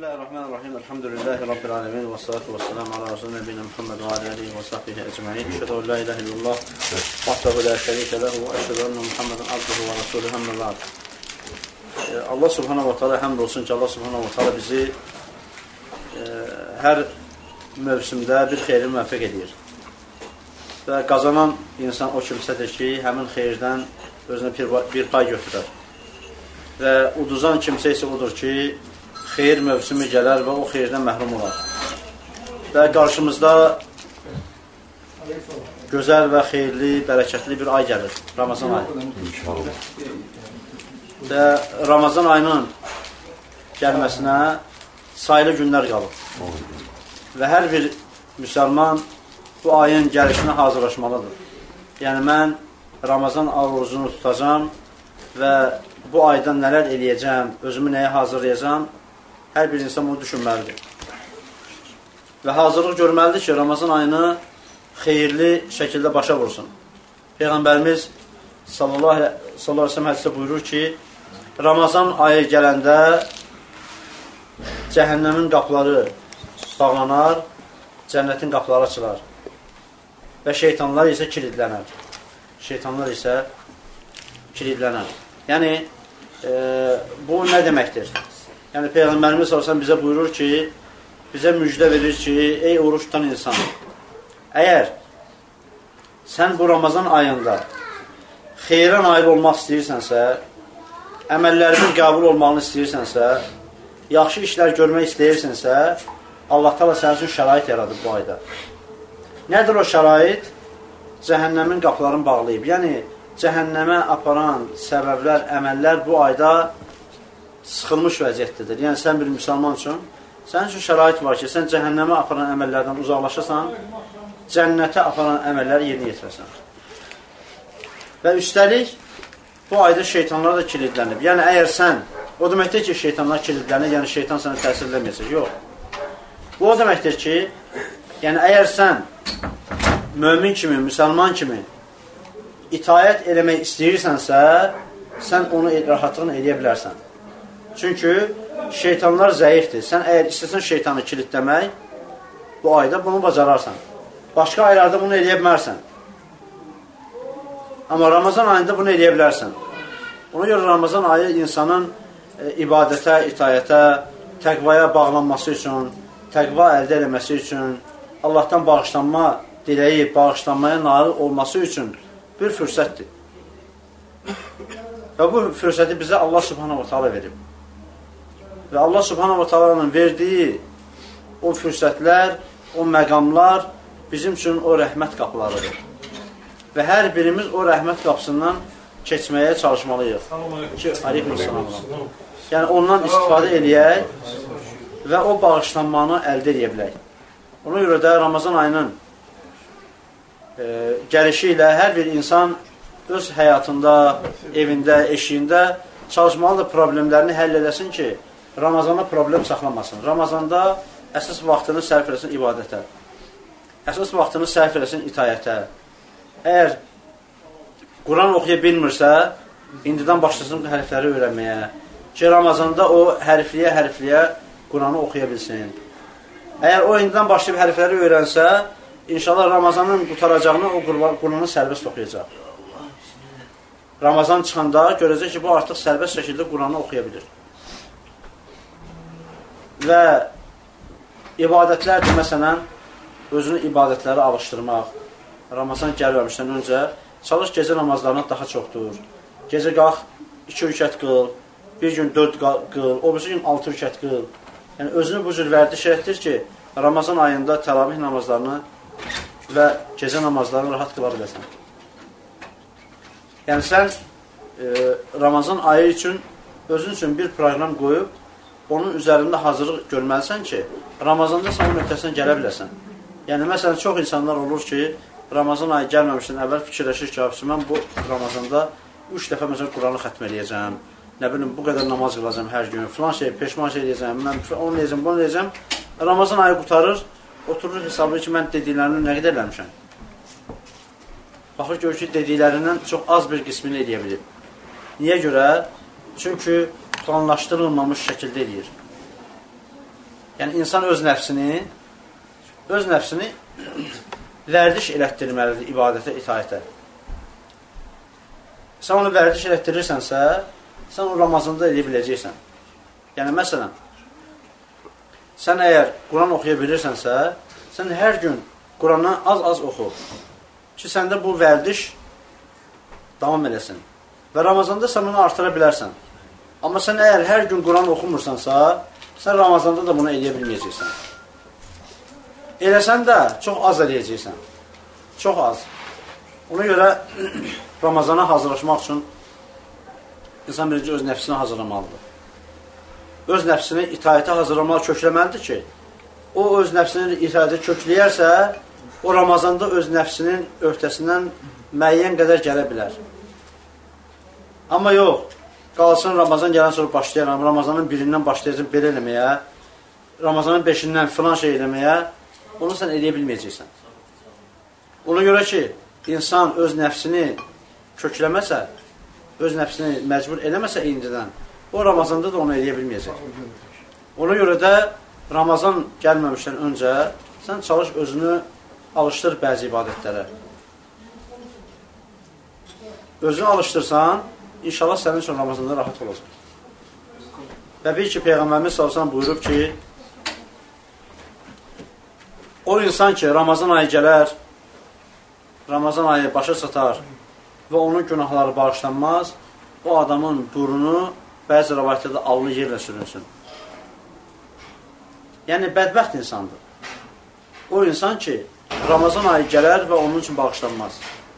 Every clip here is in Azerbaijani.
Bismillahirrahmanirrahim. Elhamdülillahi Rabbil alemin. Ve salatu ve selamu ala Resulü Nebine Muhammed ve aleyhi ve sahbihi ecma'in. Eşhedü en la ilahe illallah vahdehu la şerike lehu ve eşhedü enne Muhammeden abduhu ve resulühü emme ba'd. Allah subhanahu wa ta'ala həmd olsun ki, Allah subhanahu wa ta'ala bizi hər mövsümdə bir xeyri müvəffəq edir. Və qazanan insan o kimsədir ki, həmin xeyirdən özünə bir pay götürər. Və uduzan kimsə isə odur ki, xeyir mövsümü gələr və o xeyirdən məhrum olar. Və qarşımızda gözəl və xeyirli, bərəkətli bir ay gəlir, Ramazan ayı. Və Ramazan ayının gəlməsinə sayılı günlər qalır. Və hər bir müsəlman bu ayın gəlişinə hazırlaşmalıdır. Yəni, mən Ramazan orucunu tutacam və bu aydan nələr eləyəcəm, özümü nəyə hazırlayacam, hər bir insan bunu düşünməlidir. Və hazırlıq görməlidir ki, Ramazan ayını xeyirli şəkildə başa vursun. Peyğəmbərimiz sallallahu aleyhi ve sellem hədisdə buyurur ki, Ramazan ayı gələndə cəhənnəmin qapıları bağlanar, cənnətin qapıları açılar və şeytanlar isə kilidlənər. Şeytanlar isə kilidlənər. Yəni, bu nə deməkdir? Yəni, Peyğəmbərimiz sallallahu bizə buyurur ki, bizə müjdə verir ki, ey oruç tutan insan, əgər sən bu Ramazan ayında xeyrə nail olmaq istəyirsənsə, əməllərinin qəbul olmağını istəyirsənsə, yaxşı işlər görmək istəyirsənsə, Allah təala sənin üçün şərait yaradıb bu ayda. Nədir o şərait? Cəhənnəmin qapılarını bağlayıb. Yəni, cəhənnəmə aparan səbəblər, əməllər bu ayda sıxılmış vəziyyətdədir. Yəni, sən bir müsəlman üçün, sənin üçün şərait var ki, sən cəhənnəmə aparan əməllərdən uzaqlaşasan, cənnətə aparan əməlləri yerinə yetirəsən. Və üstəlik, bu ayda şeytanlar da kilidlənib. Yəni, əgər sən, o deməkdir ki, şeytanlar kilidlənir, yəni şeytan sənə təsir eləməyəcək. Yox. Bu o deməkdir ki, yəni, əgər sən mömin kimi, müsəlman kimi itayət eləmək istəyirsənsə, sən onu rahatlıqla eləyə bilərsən. Çünki şeytanlar zəifdir. Sən əgər istəsən şeytanı kilidləmək, bu ayda bunu bacararsan. Başqa aylarda bunu eləyə bilmərsən. Amma Ramazan ayında bunu eləyə bilərsən. Ona görə Ramazan ayı insanın ibadətə, itayətə, təqvaya bağlanması üçün, təqva əldə eləməsi üçün, Allahdan bağışlanma diləyib, bağışlanmaya nail olması üçün bir fürsətdir. Və bu fürsəti bizə Allah subhanahu wa ta'ala verib. Və Allah subhanahu wa ta'ala'nın verdiyi o fürsətlər, o məqamlar bizim üçün o rəhmət qapılarıdır. Və hər birimiz o rəhmət qapısından keçməyə çalışmalıyıq. Aleykümselam. Yəni, ondan istifadə eləyək və o bağışlanmanı əldə edə bilək. Ona görə də Ramazan ayının gəlişi ilə hər bir insan öz həyatında, evində, eşiyində çalışmalıdır, problemlərini həll eləsin ki, Ramazanda problem saxlamasın. Ramazanda əsas vaxtını sərf eləsin ibadətə. Əsas vaxtını sərf eləsin itayətə. Əgər Quran oxuya bilmirsə, indidən başlasın hərfləri öyrənməyə. Ki, Ramazanda o hərfliyə Quranı oxuya bilsin. Əgər o indidən başlayıb hərfləri öyrənsə, İnşallah Ramazanın qutaracağını o Quranı sərbəst oxuyacaq. Ramazan çıxanda görəcək ki, bu artıq sərbəst şəkildə Quranı oxuya bilir. Və ibadətlərdir, məsələn, özünü ibadətləri alışdırmaq. Ramazan gəlməmişdən öncə çalış gecə namazlarına daha çoxdur. Gecə qalx 2 rükət qıl, bir gün 4 qıl, o birisi gün 6 rükət qıl. Yəni, özünü bu cür vərdiş etdir ki, Ramazan ayında təravih namazlarını və gecə namazlarını rahat qıla biləsən. Yəni, sən Ramazan ayı üçün özün üçün bir proqram qoyub, onun üzərində hazırlıq görməlisən ki, Ramazanda sən onun ötəsindən gələ biləsən. Yəni, məsələn, çox insanlar olur ki, Ramazan ayı gəlməmişdən əvvəl fikirləşir ki, mən bu Ramazanda 3 dəfə məsələn Quranı xətm eləyəcəm, nə bilim, bu qədər namaz qılacam hər gün, filan şey, peşman şey eləyəcəm, mən onu eləyəcəm, bunu eləyəcəm. Ramazan ayı qutarır, oturur hesabı ki, mən dediklərini nə qədər eləmişəm. Baxır, gör ki, dediklərindən çox az bir qismini eləyə bilir. Niyə görə? Çünki planlaşdırılmamış şəkildə eləyir. Yəni, insan öz nəfsini vərdiş elətdirməlidir ibadətə, itaətə. Sən onu vərdiş elətdirirsənsə, sən o Ramazanda edə biləcəksən. Yəni, məsələn, sən əgər Quran oxuya bilirsənsə, sən hər gün Qurandan az-az oxu ki, səndə bu vərdiş davam eləsin. Və Ramazanda sən bunu artıra bilərsən. Amma sən əgər hər gün Quran oxumursansa, sən Ramazanda da bunu eləyə bilməyəcəksən. Eləsən də çox az eləyəcəksən. Çox az. Ona görə Ramazana hazırlaşmaq üçün insan birinci öz nəfsini hazırlamalıdır. Öz nəfsini itaətə hazırlamalı, kökləməlidir ki, o öz nəfsini itaətə kökləyərsə, o Ramazanda öz nəfsinin öhdəsindən müəyyən qədər gələ bilər. Amma yox, qalsın Ramazan gələn sonra başlayaram, Ramazanın birindən başlayacaq belə eləməyə, Ramazanın 5-dən filan şey eləməyə, onu sən eləyə bilməyəcəksən. Ona görə ki, insan öz nəfsini kökləməsə, öz nəfsini məcbur eləməsə indidən, o Ramazanda da onu eləyə bilməyəcək. Ona görə də Ramazan gəlməmişdən öncə sən çalış özünü alışdır bəzi ibadətlərə. Özünü alışdırsan, İnşallah sənin üçün Ramazanda rahat olacaq. Və bir ki, Peyğəmbərimiz salsan buyurub ki, o insan ki, Ramazan ayı gələr, Ramazan ayı başa çatar və onun günahları bağışlanmaz, o adamın burnu bəzi rəvayətlərdə allı yerlə sürünsün. Yəni, bədbəxt insandır. O insan ki, Ramazan ayı gələr və onun üçün bağışlanmaz.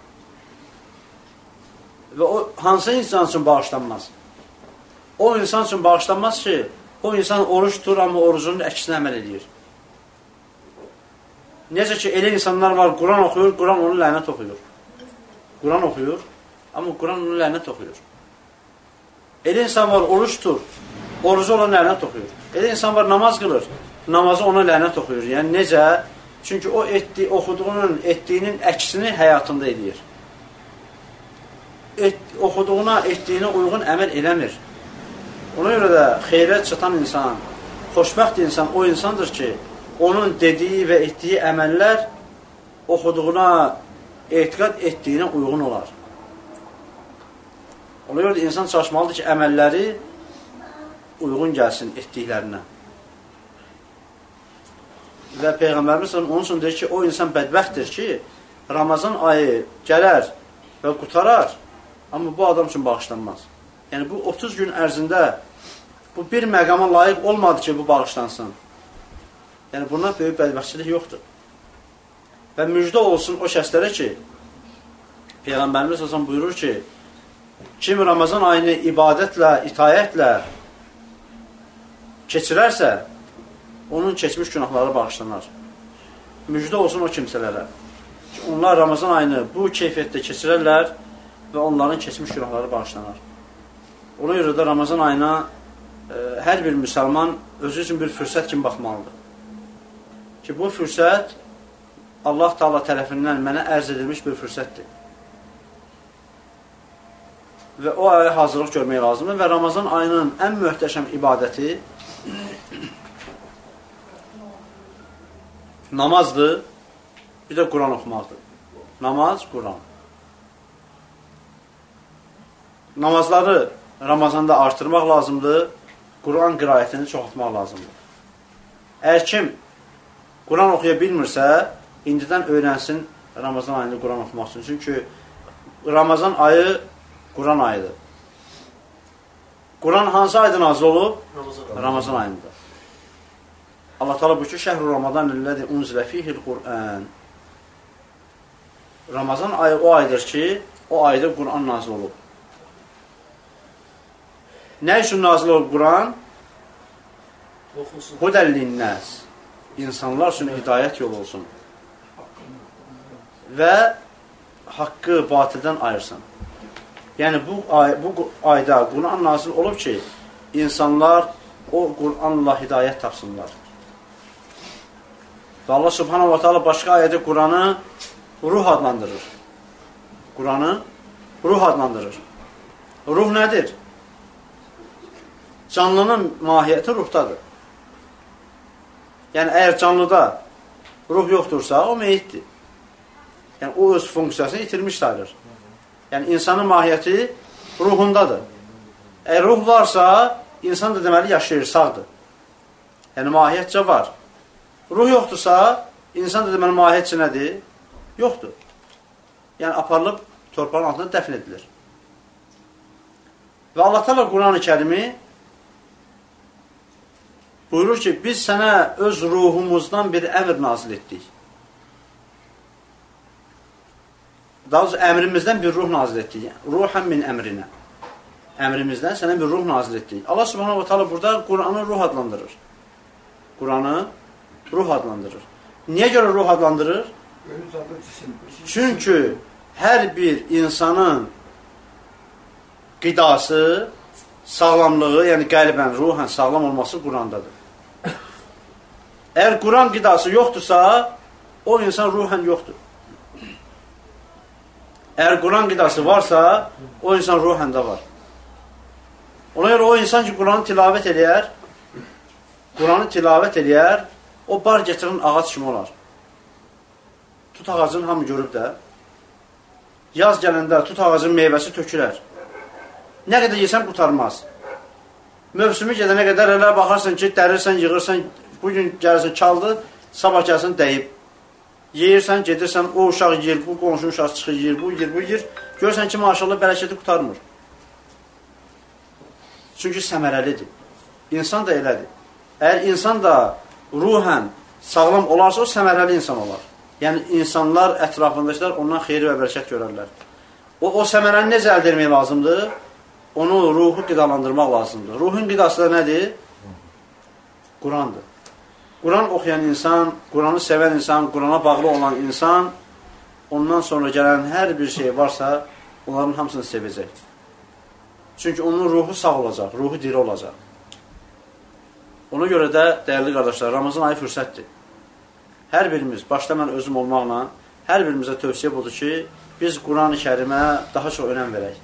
Və o, hansı insan üçün bağışlanmaz? O insan üçün bağışlanmaz ki, o insan oruç tutur, amma orucunun əksinə əməl edir. Necə ki, elə insanlar var, Quran oxuyur, Quran onu lənət oxuyur. Quran oxuyur, amma Quran onu lənət oxuyur. Elə insan var, oruç tutur, orucu ona lənət oxuyur. Elə insan var, namaz qılır, namazı ona lənət oxuyur. Yəni, necə? Çünki o oxuduğunun, etdiyinin əksini həyatında edir. Oxuduğuna, etdiyinə uyğun əməl eləmir. Ona görə də xeyrət çatan insan, xoşbəxt insan o insandır ki, onun dediyi və etdiyi əməllər oxuduğuna, etiqad etdiyinə uyğun olar. Ona görə də insan çalışmalıdır ki, əməlləri uyğun gəlsin etdiklərinə. Və Peyğəmbərimiz onun üçün deyir ki, o insan bədbəxtdir ki, Ramazan ayı gələr və qutarar, amma bu adam üçün bağışlanmaz. Yəni, bu 30 gün ərzində bu bir məqama layiq olmadı ki, bu bağışlansın. Yəni, bundan böyük bədbəxtçilik yoxdur. Və müjdə olsun o şəxslərə ki, Peyğəmbərimiz olsan buyurur ki, kim Ramazan ayını ibadətlə, itayətlə keçirərsə, onun keçmiş günahları bağışlanar. Müjdə olsun o kimsələrə. Onlar Ramazan ayını bu keyfiyyətdə keçirərlər və onların keçmiş günahları bağışlanar. Ona görə də Ramazan ayına hər bir müsəlman özü üçün bir fürsət kimi baxmalıdır. Ki, bu fürsət Allah Taala tərəfindən mənə ərz edilmiş bir fürsətdir. Və o aya hazırlıq görmək lazımdır və Ramazan ayının ən möhtəşəm ibadəti namazdır, bir də Quran oxumaqdır. Namaz, Quran. Namazları Ramazanda artırmaq lazımdır, Quran qiraətini çoxaltmaq lazımdır. Əgər kim Quran oxuya bilmirsə, indidən öyrənsin Ramazan ayını Quran oxumaq üçün. Çünki Ramazan ayı Quran ayıdır. Quran hansı ayda nazil olub? Ramazan ayında. Allah Teala bu ki, şəhru Ramazan illəzi unzilə fihil Qur'an. Ramazan ayı o aydır ki, o ayda Quran nazil olub. Nə üçün nazil olub Quran? Hudəllinnəs. İnsanlar üçün hidayət yolu olsun. Və haqqı batildən ayırsın. Yəni, bu ayda Quran nazil olub ki, insanlar o Quranla hidayət tapsınlar. Və Allah Subhanahu wa Ta'ala başqa ayədə Quranı ruh adlandırır. Quranı ruh adlandırır. Ruh nədir? Canlının mahiyyəti ruhdadır. Yəni, əgər canlıda ruh yoxdursa, o meyitdir. Yəni, o öz funksiyasını itirmiş sayılır. Yəni, insanın mahiyyəti ruhundadır. Əgər ruh varsa, insan da deməli yaşayır, sağdır. Yəni, mahiyyətcə var. Ruh yoxdursa, insan da deməli mahiyyətcə nədir? Yoxdur. Yəni, aparılıb torpağın altında dəfn edilir. Və Allah Teala Quran-ı Kərimi buyurur ki, biz sənə öz ruhumuzdan bir əmr nazil etdik. Daha doğrusu, əmrimizdən bir ruh nazil etdik. Ruhən min əmrinə. Əmrimizdən sənə bir ruh nazil etdik. Allah Subhanahu wa Ta'ala burada Quranı ruh adlandırır. Quranı ruh adlandırır. Niyə görə ruh adlandırır? Çünki hər bir insanın qidası, sağlamlığı, yəni qəlbən, ruhən sağlam olması Qurandadır. Əgər Quran qidası yoxdursa, o insan ruhən yoxdur. Əgər Quran qidası varsa, o insan ruhəndə var. Ona görə o insan ki, Quranı tilavət eləyər, o bar gətirən ağac kimi olar. Tut ağacını hamı görüb də, yaz gələndə tut ağacın meyvəsi tökülər. Nə qədər yesən qutarmaz. Mövsümü gedənə qədər elə baxarsan ki, dərirsən, yığırsan, bugün gəlirsən çaldı, sabah gəlsən dəyib. Yeyirsən, gedirsən, o uşaq yeyir, bu qonşu uşaq çıxır, yeyir, bu yeyir. Görürsən ki, maşallah bərəkəti qutarmır. Çünki səmərəlidir. İnsan da elədir. Əgər insan da ruhən sağlam olarsa, o səmərəli insan olar. Yəni, insanlar, ətrafındakiler ondan xeyri və bərəkət görərlər. O səmərəni necə əldə etmək lazımdır? Onu ruhu qidalandırmaq lazımdır. Ruhun qidası da nədir? Qurandır. Quran oxuyan insan, Quranı sevən insan, Qurana bağlı olan insan, ondan sonra gələn hər bir şey varsa, onların hamısını sevəcək. Çünki onun ruhu sağ olacaq, ruhu diri olacaq. Ona görə də, dəyərli qardaşlar, Ramazan ayı fürsətdir. Hər birimiz, başda mən özüm olmaqla, hər birimizə tövsiyə budur ki, biz Quran-ı Kərimə daha çox önəm verək.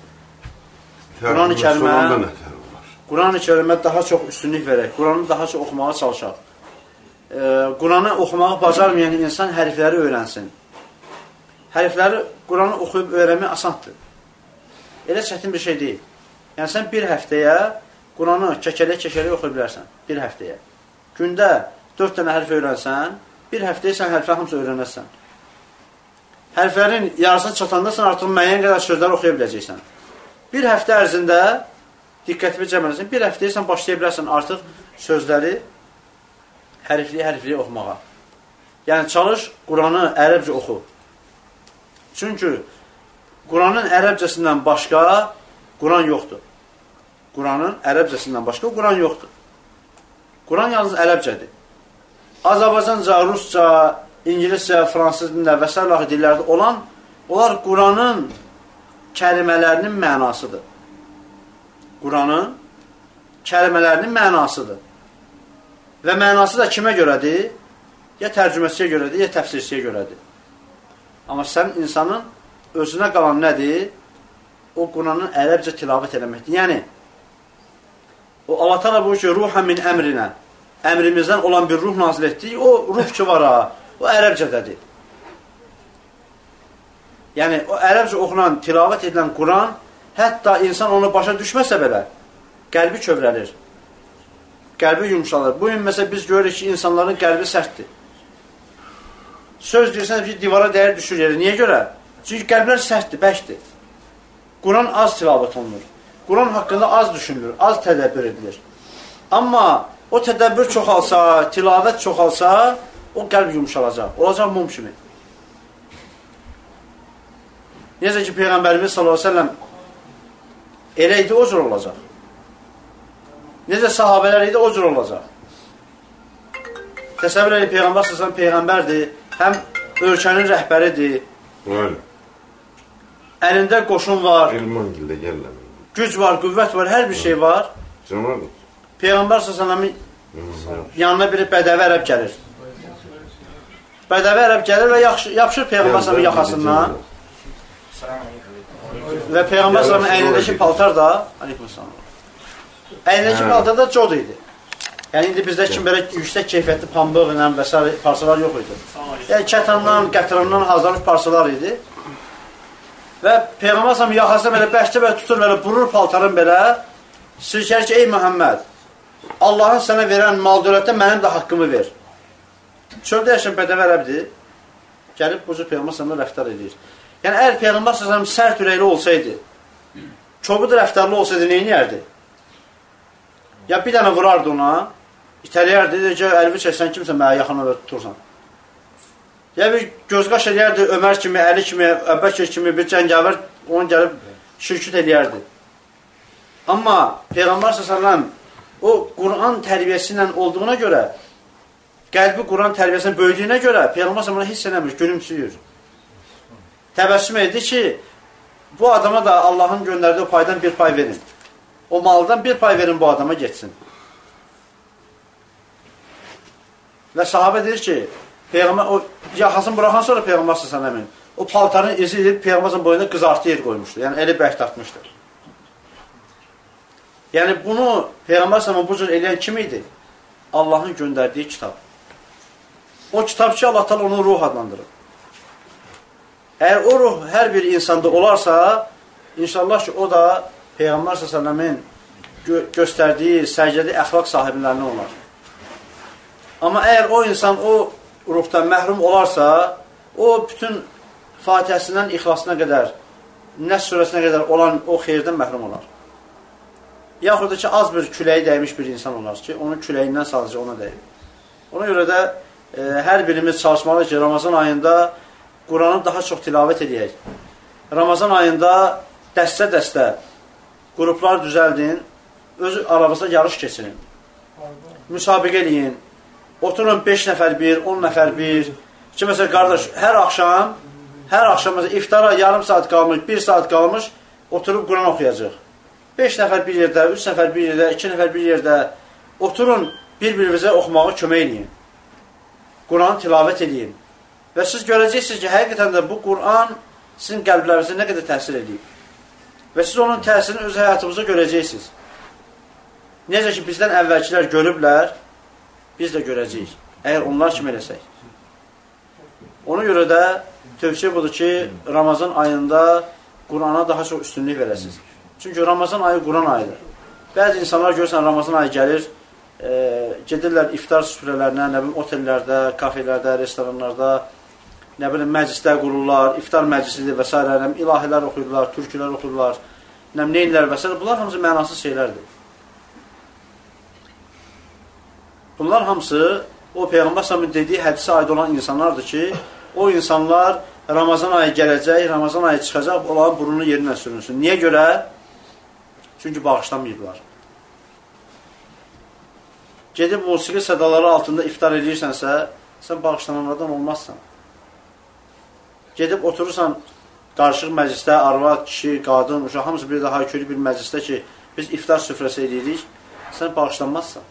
Quran-ı Kərimə daha çox üstünlük verək. Quranı daha çox oxumağa çalışaq. Quranı oxumağı bacarmayan insan hərfləri öyrənsin. Hərfləri, Quranı oxuyub öyrənmək asandır. Elə çətin bir şey deyil. Yəni, sən bir həftəyə Quranı kəkələ-kəkələ oxuya bilərsən. Bir həftəyə. Gündə 4 dənə hərf öyrənsən, bir həftəyə sən hərfləri hamısı öyrənərsən. Hərflərin yarısına çatanda sən artıq müəyyən qədər sözləri oxuya biləcəksən. Bir həftə ərzində diqqətli cəm eləsən, bir həftəyə sən başlaya bilərsən artıq sözləri hərfliyə oxumağa. Yəni, çalış, Quranı ərəbcə oxu. Çünki Quranın ərəbcəsindən başqa Quran yoxdur. Quranın ərəbcəsindən başqa Quran yoxdur. Quran yalnız ərəbcədir. Azərbaycanca, Rusca, İngiliscə, fransız dilində və s. dillərdə olan, onlar Quranın kəlimələrinin mənasıdır. Quranın kəlimələrinin mənasıdır. Və mənası da kimə görədir? Ya tərcüməsiyə görədir, ya təfsirçiyə görədir. Amma sən insanın özünə qalan nədir? O Quranın ərəbcə tilavət eləməkdir. Yəni, o Allah Teala buyur ki, ruhən min əmrinə, əmrimizdən olan bir ruh nazil etdik, o ruh ki var ha, o ərəbcədədir. Yəni, o ərəbcə oxunan, tilavət edilən Quran, hətta insan onu başa düşməsə belə, qəlbi kövrəlir. Qəlbi yumuşalır. Bugün məsələn biz görürük ki, insanların qəlbi sərtdir. Söz deyirsən ki, divara dəyər düşür yeri. Niyə görə? Çünki qəlblər sərtdir, bəkdir. Quran az tilavət olunur. Quran haqqında az düşünülür, az tədəbbür edilir. Amma o tədəbbür çoxalsa, tilavət çoxalsa, o qəlb yumuşalacaq. Olacaq mum kimi. Necə ki, Peyğəmbərimiz s.ə.v elə idi, o cür olacaq. Necə sahabələr idi, o cür olacaq. Təsəvvür edin, Peyğəmbər s.ə.v Peyğəmbərdir, həm ölkənin rəhbəridir. Əlində qoşun var, güc var, qüvvət var, hər bir şey var. Peyğəmbər s.ə.v yanına biri bədəvi ərəb gəlir. Bədəvi ərəb gəlir və yapışır Peyğəmbər s.ə.v yaxasından. Və Peyğəmbər s.ə.v əynindəki paltar da əynindəki paltar da cod idi. Yəni, indi bizdə kimi belə yüksək keyfiyyətli pambıq ilə və s. parçalar yox idi. Yəni, kətandan, qətrandan hazırlanmış parçalar idi. Və Peyğəmbər s.ə.v yaxasına belə bəhşdə belə tutur, belə burur paltarın belə, sirkəlir ki, ey Məhəmməd, Allahın sənə verən mal dövlətdə mənim də haqqımı ver. Çöldə yaşayan bədəvi ərəbdir, gəlib bu cür Peyğəmbər s.ə.v rəftar edir. Yəni, əgər Peyğəmbər s.ə.v sərt ürəkli olsaydı, kobud rəftarlı olsaydı, neyin yerdi? Ya bir dənə vurardı ona, itəliyərdi, deyir ki, əlvi çəksən kimsə mənə yaxın ölə tutursan. Ya bir gözqaş eləyərdi, Ömər kimi, Əli kimi, Əbbəkir kimi bir cəngavər onu gəlib şirkət eləyərdi. Amma Peyğəmbər s.ə.v o Quran tərbiyəsi ilə olduğuna görə, qəlbi Quran tərbiyəsinin böyüdüyünə görə Peyğəmbər s.ə.v hiss eləmir, gülümsüyür. Təbəssüm edir ki, bu adama da Allahın göndərdiyi o paydan bir pay verin. O maldan bir pay verin bu adama geçsin. Və sahabə deyir ki, Peyğəmbər, o yaxasını buraxan sonra Peyğəmbər s.ə.v o paltarın izi edib Peyğəmbər boyunda qızartı yer qoymuşdur. Yəni, eli bərk dartmışdır. Yəni, bunu Peyğəmbər s.ə.v bu cür eləyən kim idi? Allahın göndərdiyi kitab. O kitab ki, Allah təala onun ruh adlandırır. Əgər o ruh hər bir insanda olarsa, inşallah ki, o da Peyğəmbər s.ə.v-in göstərdiyi, sərgədiyi əxlaq sahiblərindən olar. Amma əgər o insan o ruhdan məhrum olarsa, o bütün Fatihəsindən İxlasına qədər, Nəs surəsinə qədər olan o xeyirdən məhrum olar. Yaxud da ki, az bir küləyi dəymiş bir insan olar ki, onun küləyindən sadəcə ona dəyir. Ona görə də hər birimiz çalışmalıyıq ki, Ramazan ayında Quranı daha çox tilavət edək. Ramazan ayında dəstə-dəstə qruplar düzəldin, öz aranızda yarış keçirin. Müsabiqə eləyin. Oturun 5 nəfər bir, 10 nəfər bir. Ki, məsələn, qardaş, hər axşam, məsələn, iftara yarım saat qalmış, 1 saat qalmış, oturub Quran oxuyacaq. 5 nəfər bir yerdə, 3 nəfər bir yerdə, 2 nəfər bir yerdə oturun, bir-birinizə oxumağı kömək eləyin. Quranı tilavət eləyin. Və siz görəcəksiniz ki, həqiqətən də bu Quran sizin qəlblərinizə nə qədər təsir edib. Və siz onun təsirini öz həyatımızda görəcəksiniz. Necə ki, bizdən əvvəlkilər görüblər, biz də görəcəyik. Əgər onlar kimi eləsək. Ona görə də tövsiyə budur ki, Ramazan ayında Qurana daha çox üstünlük verəsiniz. Çünki Ramazan ayı Quran ayıdır. Bəzi insanlar görürsən, Ramazan ayı gəlir, gedirlər iftar süfrələrinə, nə bilim, otellərdə, kafelərdə, restoranlarda, nə bilim, məclislər qururlar, iftar məclisidir və s. İlahilər oxuyurlar, türkülər oxuyurlar, neyinlər və s. Bunlar hamısı mənasız şeylərdir. Bunlar hamısı o Peyğəmbər s.ə.v-in dediyi hədisə aid olan insanlardır ki, o insanlar Ramazan ayı gələcək, Ramazan ayı çıxacaq, onların burnunu yerinə sürünsün. Niyə görə? Çünki bağışlamayıblar. Gedib musiqi sədaları altında iftar edirsənsə, sən bağışlananlardan olmazsan. Gedib oturursan qarışıq məclisdə, arvad, kişi, qadın, uşaq, hamısı bir daha köylü bir məclisdə ki, biz iftar süfrəsi edirik, sən bağışlanmazsan.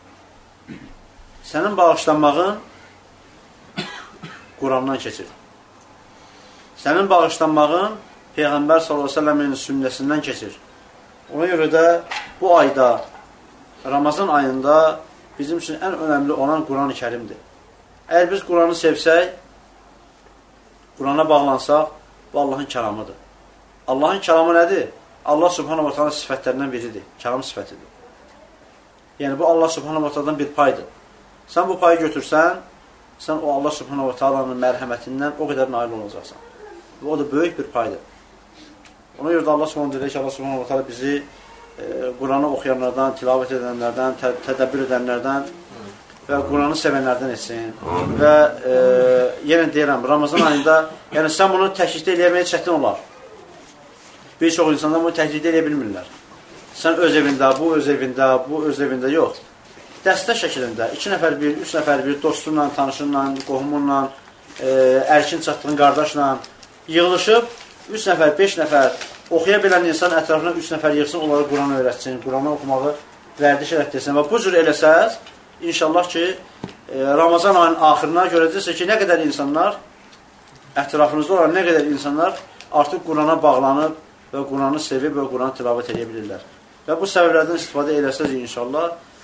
Sənin bağışlanmağın Qurandan keçir. Sənin bağışlanmağın Peyğəmbər s.ə.v-in sünnəsindən keçir. Ona görə də bu ayda, Ramazan ayında bizim üçün ən önəmli olan Quran-ı Kərimdir. Əgər biz Quranı sevsək, Qurana bağlansaq, bu Allahın kəlamıdır. Allahın kəlamı nədir? Allah subhanahu wa ta'ala sifətlərindən biridir. Kəlam sifətidir. Yəni, bu Allah subhanahu wa ta'adan bir paydır. Sən bu payı götürsən, sən o Allah subhanahu wa ta'alanın mərhəmətindən o qədər nail olacaqsan. Və o da böyük bir paydır. Ona görə də Allah subhanahu wa ta'ala bizi Quranı oxuyanlardan, tilavət edənlərdən, tədəbbür edənlərdən və Quranı sevənlərdən etsin. Və yenə deyirəm, Ramazan ayında, yəni sən bunu təklikdə eləməyə çətin olar. Bir çox insanlar bunu təklikdə eləyə bilmirlər. Sən öz evində, bu öz evində, bu öz evində yox. Dəstə şəklində 2 nəfər bir, 3 nəfər bir, dostunla, tanışınla, qohumunla, ərkin çatdığın qardaşla yığılışıb 3 nəfər, 5 nəfər oxuya bilən insan ətrafına 3 nəfər yığsın, onları Quranı öyrətsin, Quranı oxumağı vərdiş elətdirsin. Və bu cür eləsəz, inşallah ki, Ramazan ayının axırına görəcəksiniz ki, nə qədər insanlar, ətrafınızda olan nə qədər insanlar artıq Qurana bağlanıb və Quranı sevib və Quranı tilavət edə bilirlər. Və bu səbəblərdən istifadə eləsəz inşallah,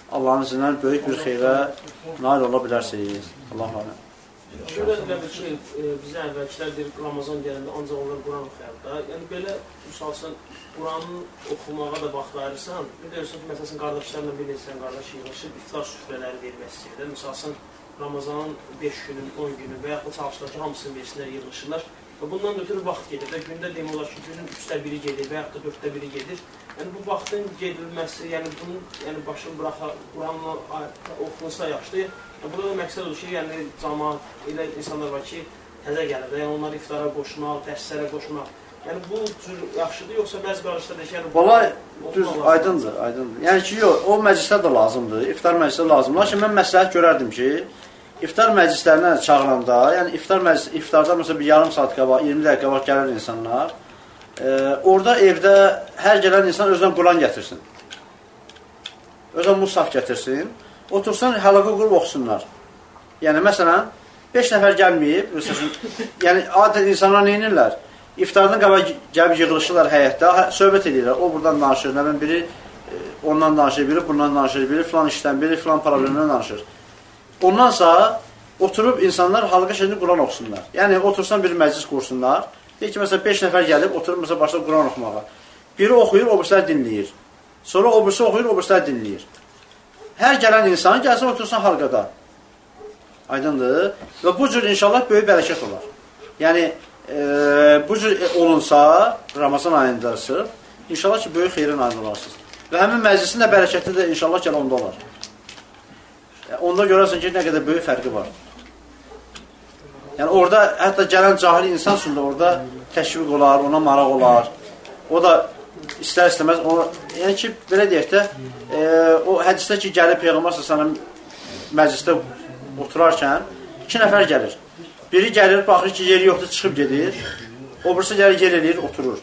Allahın izindən böyük bir xeyrə nail ola bilərsiniz. Allah aləm. Şöyle elədir ki, bizə əvvəlkilər deyir, Ramazan gələndə ancaq onlar Quran oxuyar da. Yəni belə, misalsın, Quranın oxumağa da vaxt ayırırsan, bir də ki, məsələn, qardaşlarla bir neçən qardaş yığılışıb, iftar süfrələri vermək istəyir. Misalsın, Ramazanın 5 günün, 10 günü və yaxud çalışırlar ki, hamısını versinlər, yığılışırlar. Və bundan ötürü vaxt gedir və gündə demək olar ki, günün 3də biri gedir və yaxud da 4də biri gedir. Yəni bu vaxtın gedilməsi, yəni bunun başını buraxa, Quranla oxunsa yaxşıdır. Burada da məqsəd odur ki, yəni cəmaət elə insanlar var ki, təzə gəlir və yəni onları iftara qoşmaq, dərslərə qoşmaq. Yəni bu cür yaxşıdır, yoxsa bəzi qardaşlar deyir ki, vallahi düz aydındır, aydındır. Yəni ki, yox, o məclislər də lazımdır, iftar məclisləri lazımdır. Lakin mən məsləhət görərdim ki, iftar məclislərinə çağıranda, yəni iftarda məsələn bir yarım saat qabaq, 20 dəqiqə qabaq gəlir insanlar, orada evdə hər gələn insan özdən Quran gətirsin. Özdən mushaf gətirsin. Otursan, hələqə qurub oxusunlar. Yəni, məsələn, 5 nəfər gəlməyib, yəni, adət insanlar neynirlər? İftardan qabaq gəlib yığılışırlar həyətdə, söhbət edirlər. O, buradan danışır, nəbən biri ondan danışır, biri bundan danışır, biri filan işdən, biri filan problemdən danışır. Ondansa, oturub insanlar halqa şəkildə Quran oxusunlar. Yəni, otursan bir məclis qursunlar. Deyir ki, məsələn, 5 nəfər gəlib, oturub, məsələn, başlayıb Quran oxumağa. Biri oxuyur, o birisilər dinləyir. Sonra o birisi oxuyur, o birisilər dinləyir. Hər gələn insan gəlsin, otursun halqada. Aydındır. Və bu cür inşallah böyük bərəkət olar. Yəni, bu cür olunsa, Ramazan ayında sırf, inşallah ki, böyük xeyrin ayında olarsınız. Və həmin məclisin də bərəkəti də inşallah gəl onda olar. Onda görərsən ki, nə qədər böyük fərqi var. Yəni, orada hətta gələn cahil insan üçün də orada təşviq olar, ona maraq olar. O da istər-istəməz, yəni ki, belə deyək də, o hədisdə ki, gəlib Peyğəmbər s.ə.v məclisdə oturarkən 2 nəfər gəlir. Biri gəlir, baxır ki, yeri yoxdur, çıxıb gedir. O birisi gəlir, yer eləyir, oturur.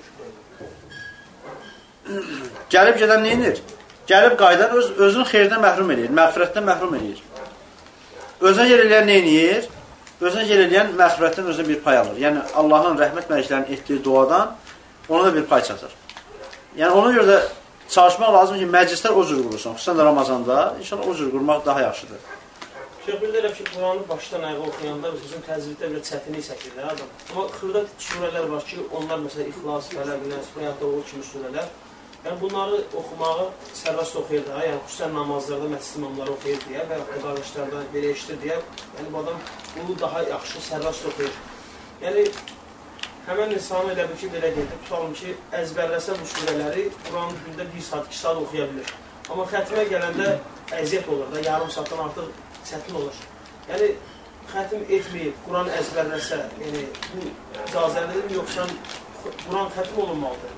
Gəlib gedən neyinir? Gəlib qaydan özünün xeyrindən məhrum eləyir, məğfirətdən məhrum eləyir. Özünə yer eləyən neyniyir? Özünə yer eləyən məğfirətdən özünə bir pay alır. Yəni, Allahın rəhmət mələklərinin etdiyi duadan ona da bir pay çatır. Yəni, ona görə də çalışmaq lazım ki, məclislər o cür qurulsun. Xüsusən də Ramazanda, inşallah o cür qurmaq daha yaxşıdır. Şeyh, bir deyirəm ki, Quranı başdan ayağa oxuyanda, bizim təzvirdə belə çətinlik çəkirlər adam. Amma xırda surələr var ki, onlar məsələn, İxlas, Fələq, Nəs, və yaxud da o kimi surələr. Yəni, bunları oxumağı sərbəst oxuyur da, yəni xüsusən namazlarda məscid imamları oxuyur deyə və yaxud da qardaşlardan belə eşitir deyə, yəni bu adam bunu daha yaxşı sərbəst oxuyur. Yəni, həmən insanı elə bir ki, belə gedir, tutalım ki, əzbərləsə bu surələri Quranın gündə 1 saat, 2 saat oxuya bilir. Amma xətmə gələndə əziyyət olur da, yarım saatdan artıq çətin olur. Yəni, xətm etməyib, Quran əzbərləsə, yəni, bu icazəlidir, yoxsa Quran xətm olunmalıdır?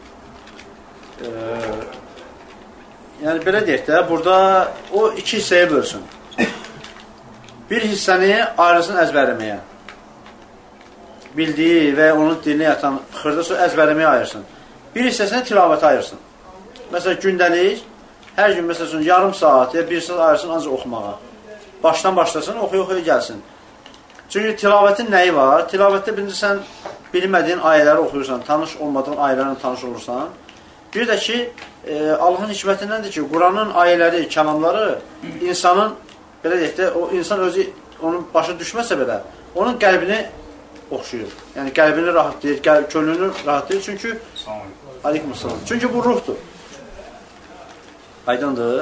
Yəni, belə deyək də, burada o 2 hissəyə bölsün. Bir hissəni ayrısını əzbərləməyə. Bildiyi və onun dilinə yatan xırda su əzbərləməyə ayırsın. Bir hissəsini tilavətə ayırsın. Məsələn, gündəlik, hər gün məsələn, yarım saat ya 1 saat ayırsın ancaq oxumağa. Başdan başlasın, oxuya-oxuya gəlsin. Çünki tilavətin nəyi var? Tilavətdə birinci sən bilmədiyin ayələri oxuyursan, tanış olmadığın ayələrlə tanış olursan. Bir də ki, Allahın hikmətindəndir ki, Quranın ayələri, kəlamları insanın, belə deyək də, o insan özü, onun başı düşməsə belə, onun qəlbini oxşuyur. Yəni, qəlbini rahatlayır, könlünü rahatlayır. Çünki bu ruhdur. Aydındır.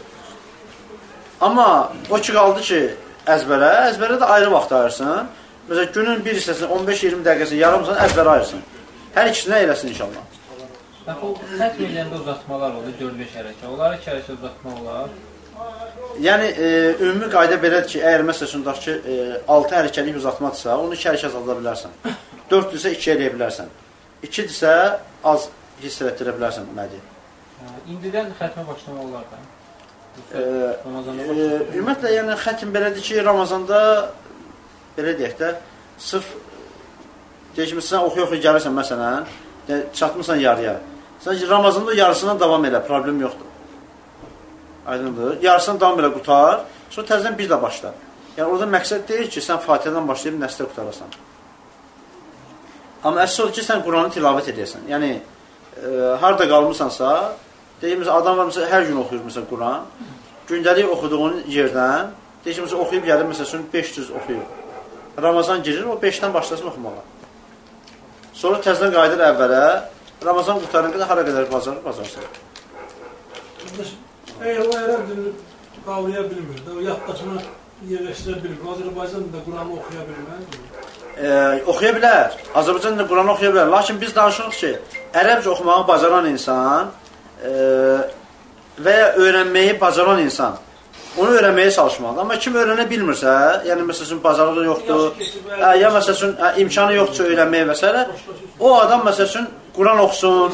Amma o ki, qaldı ki, əzbərə də ayrı vaxt ayırsın. Məsələn, günün bir hissəsini, 15-20 dəqiqəsini, yarım saat əzbərə ayırsın. Hər ikisinə eləsin inşallah. O xətm eləyəndə uzatmalar olur, 4-5 hərəkə. Onları 2 hərəkə uzatmaq olar. Yəni, ümumi qayda belədir ki, əgər məsələn, 6 hərəkəlik uzatmadırsa, onu 2 hərəkə azalda bilərsən. 4-dürsə 2 eləyə bilərsən. 2-dirsə az hiss etdirə bilərsən mədi. İndidən xətmə başlamaq olar da. Ümumiyyətlə, yəni, xətm belədir ki, Ramazanda, belə deyək də, sırf, deyək ki, sən oxuya-oxuya gəlirsən, məsələn, çatmırsan yarıya. Sən Ramazanda yarısından davam elə, problem yoxdur. Aydındır. Yarısından davam elə qutar, sonra təzədən bir də başla. Yəni, orada məqsəd deyil ki, sən Fatihədən başlayıb nəslə qutarasan. Amma əsas odur ki, sən Quranı tilavət edəsən. Yəni, harada qalmırsansa, deyək, məsələn, adam var, məsələn, hər gün oxuyur, məsələn, Quran. gündəlik oxuduğun yerdən, deyək ki, oxuyub gəlir, məsələn, 500 oxuyub. Ramazan girir, o 5-dən başlasın oxumağa. Sonra təzdən qayıdır əvvələ, Ramazan qurtarına qədər hara qədər bacarsın. Əgər o ərəb dilini qavraya bilmir, o yaddaşını yerləşdirə bilmir, Azərbaycan da Quranı oxuya bilməz. Oxuya bilər, Azərbaycan da Quranı oxuya bilər. Lakin biz danışırıq ki, ərəbcə oxumağı bacaran insan və ya öyrənməyi bacaran insan onu öyrənməyə çalışmalıdır. Amma kim öyrənə bilmirsə, yəni məsələn bacarığı yoxdur, ya məsələn imkanı yoxdursa öyrənməyə və s. o adam məsələn Quran oxusun.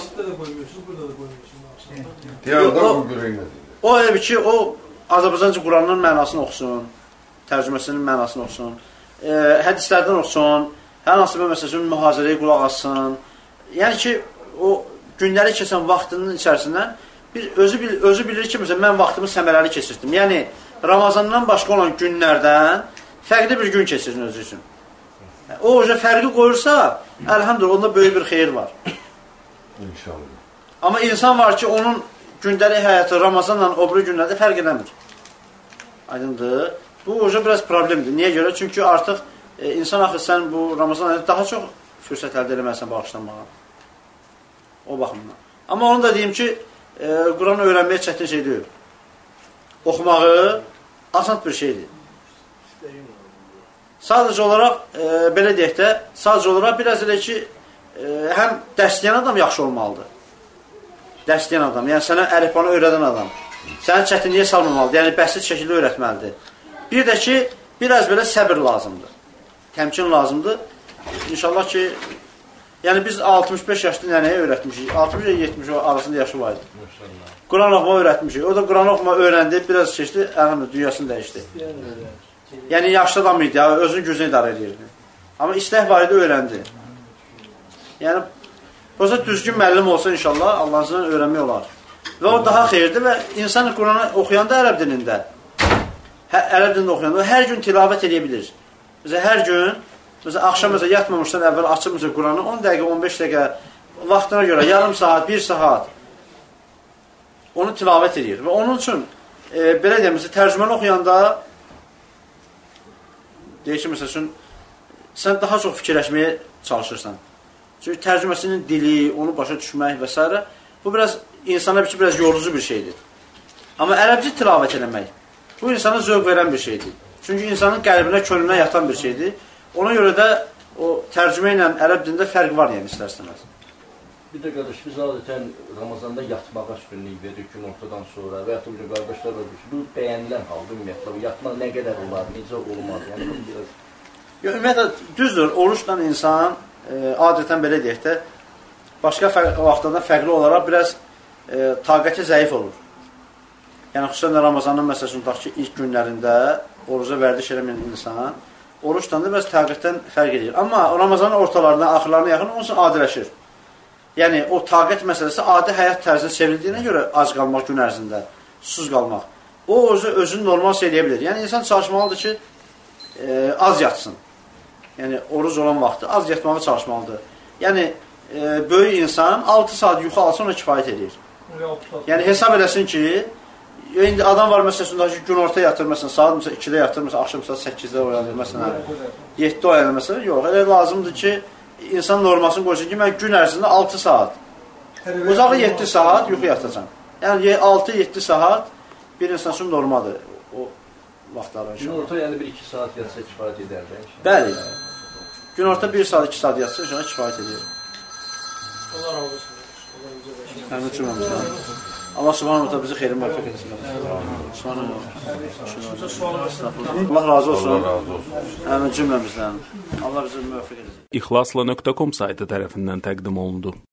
O elə ki, o Azərbaycanca Quranın mənasını oxusun, tərcüməsinin mənasını oxusun, hədislərdən oxusun, hər hansı bir məsələn mühazirəyə qulaq assın. Yəni ki, o gündəlik keçən vaxtının içərisindən özü bilir ki, məsələn, mən vaxtımı səmərəli keçirdim. Yəni, Ramazandan başqa olan günlərdən fərqli bir gün keçirin özü üçün. O, fərqi qoyursa, əlhamdülillah, onda böyük bir xeyir var. İnşallah. Amma insan var ki, onun gündəlik həyatı Ramazanla o biri günlərdə fərq edəmir. Aydındır. Bu, biraz problemdir. Niyə görə? Çünki artıq insan axı sən bu Ramazan ayında daha çox fürsət əldə eləməlisən bağışlanmağa. O baxımdan. Amma onu da deyim ki, Quranı öyrənməyə çətin şey deyil. Oxumağı asan bir şeydir. Sadəcə olaraq, belə deyək də, sadəcə olaraq biraz elə ki, həm dərsləyən adam yaxşı olmalıdır. Dərsləyən adam, yəni sənə əlifbanı öyrədən adam. Səni çətinliyə salmamalıdır, yəni bəsit şəkildə öyrətməlidir. Bir də ki, biraz belə səbir lazımdır. Təmkin lazımdır. İnşallah ki, yəni biz 65 yaşlı nənəyə öyrətmişik. 60-70 arasında yaşı var idi. Quran oxuma öyrətmişik. O da Quran oxuma öyrəndi, biraz keçdi, dünyasını dəyişdi. Yəni yaşlı adam idi, özünün gücünü idarə edirdi. Amma istək var idi, öyrəndi. Yəni, olsa düzgün müəllim olsa inşallah, Allah'ın öyrənmək olar. Və o daha xeyirdir və insan Quranı oxuyanda ərəb dilində, ərəb dilində oxuyanda, hər gün tilavət edə bilir. Məsələn, hər gün, məsələn, axşam yatmamışdan əvvəl açıb Quranı 10 dəqiqə, 15 dəqiqə vaxtına görə, yarım saat, 1 saat onu tilavət edir. Və onun üçün, belə deyəm, tərcüməni oxuyanda deyək ki, məsələn, sən daha çox fikirləşməyə çalışırsan. Çünki tərcüməsinin dili, onu başa düşmək və s. bu biraz insana biraz yorucu bir şeydir. Amma ərəbci tilavət eləmək, bu insana zövq verən bir şeydir. Çünki insanın qəlbinə, könlünə yatan bir şeydir. Ona görə də o tərcümə ilə ərəb dilində fərq var, yəni istərsiniz. Bir də qardaş, biz adətən Ramazanda yatmağa üstünlük veririk günortadan sonra və ya da bir qardaşlar var, bu bəyənilən halda ümumiyyətlə, bu yatmaq nə qədər olar, necə olmaz? Yəni, ümumiyyətlə, düzdür, oruçla insan adətən belə deyək də, başqa vaxtlardan fərqli olaraq biraz taqəti zəif olur. Yəni, xüsusən Ramazanın məsələn, ilk günlərində oruca vərdiş eləməyən insan, oruçdan da biraz taqətdən fərq edir. Amma Ramazanın ortalarına, axırlarına yaxın, onun üçün adiləşir. Yəni, o taqət məsələsi adi həyat tərzinə çevrildiyinə görə ac qalmaq gün ərzində, susuz qalmaq. O, özünü normal söyləyə bilir. Yəni, insan çalışmalıdır ki, az yatsın. Yəni, oruc olan vaxtı az yatmağa çalışmalıdır. Yəni, böyük insan 6 saat yuxu alsın, ona kifayət edir. Yəni, hesab eləsin ki, indi adam var, məsələn, gün orta yatır, məsələn, saat 2-də yatır, məsələn, axşam saat 8-də oyanır, məsələn, 7-də oyanır, məsələn, yox. Elə lazımdır ki, insan normasını qoysun ki, mən gün ərzində 6 saat, uzağı 7 saat yuxu yatacam. Yəni, 6-7 saat bir insan üçün normaldır o vaxtları. Gün orta, yəni 1-2 saat yatsa kifayət edər. Bəli. Gün orta 1 saat, 2 saat yatsa inşallah kifayət edir. Allah razı olsun. Həmin cümləmizdən. Allah subhanahu ta'ala bizi xeyrin müvəffəq etsin. Allah razı olsun. Həmin cümləmizdən. Allah bizi müvəffəq etsin. İxlasla.com saytı tərəfindən təqdim olundu.